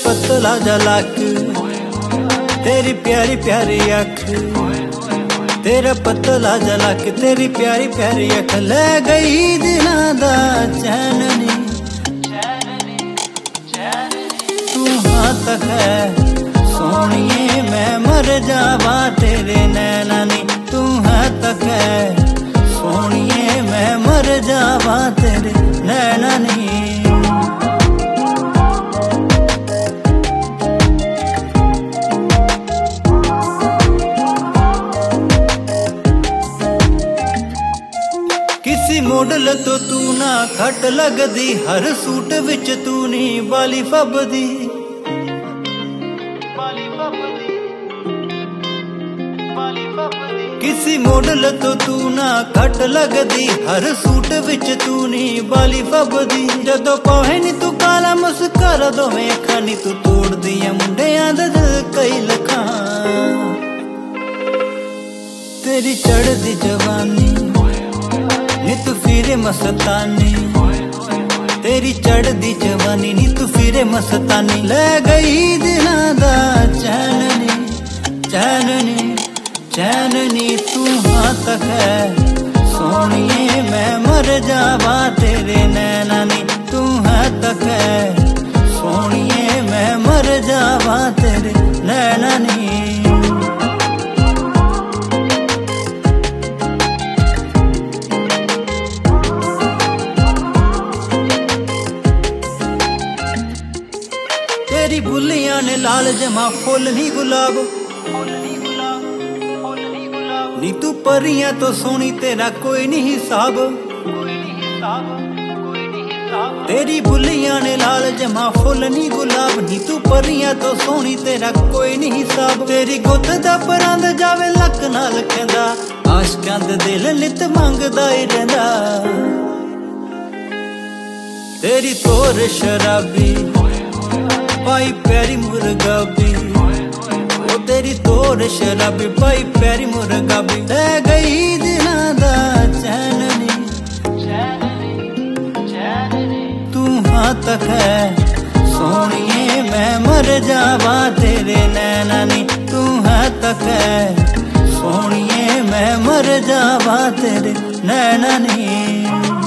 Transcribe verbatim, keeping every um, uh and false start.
पतला जलक, तेरी प्यारी प्यारी अख, तेरा पतला जलक, तेरी प्यारी प्यारी अख ले गई दिलां दा चैन नी। तू हाँ तक है सोहणिए मैं मर जावा तेरे नैना नी। तू हाँ तक है सोहणिए मैं मर जावा तेरे नैना नी। किसी मॉडल तो तू ना घट लगदी, हर सूट विच तू नी बाली फबदी। किसी मॉडल तो तू ना घट लगदी, हर सूट विच तू नी बाली फबदी। जदों पावे नी तू काला मुस्कारा दोवें अखां नी, तू तोड़दी ऐ मुंडियां दा दिल कई लखां। तेरी चढ़दी जवानी नी तू फिरे मस्तानी, तेरी चढ़दी जवानी नी तू फिरे मस्तानी। ले गई दिलां दा चैन नी, चैन नी, चैन नी। तू हाँ तक है सोहणिए मैं मर जावा तेरे नैना नी। तू हाँ तक है सोहणिए मैं मर जावा तेरे नैना नी। तेरी बुल्लियां ने लाल जमा फुल नी गुलाब, नी तू परियां तो सोहनी तेरा कोई नहीं हिसाब। तेरी बुल्लियां ने लाल जमा फुल नी गुलाब, नी तू परियां तो सोहनी तेरा कोई नहीं हिसाब। तेरी गुत्त दा परांद जावे लक नाल कहंदा, आशिकां दे दिल नित मंगदा ही रहिंदा। तेरी तोर शराबी पाई प्यारी मुर्गाबी, ओ तेरी तोर शराबी पाई प्यारी मुर्गाबी। ले गई दिलां दा चैन नी, तू हाँ तक है सोहणिए मैं मर जावा तेरे नैना नी। तू हाँ तक है सोहणिए मैं मर जावा तेरे नैना नी।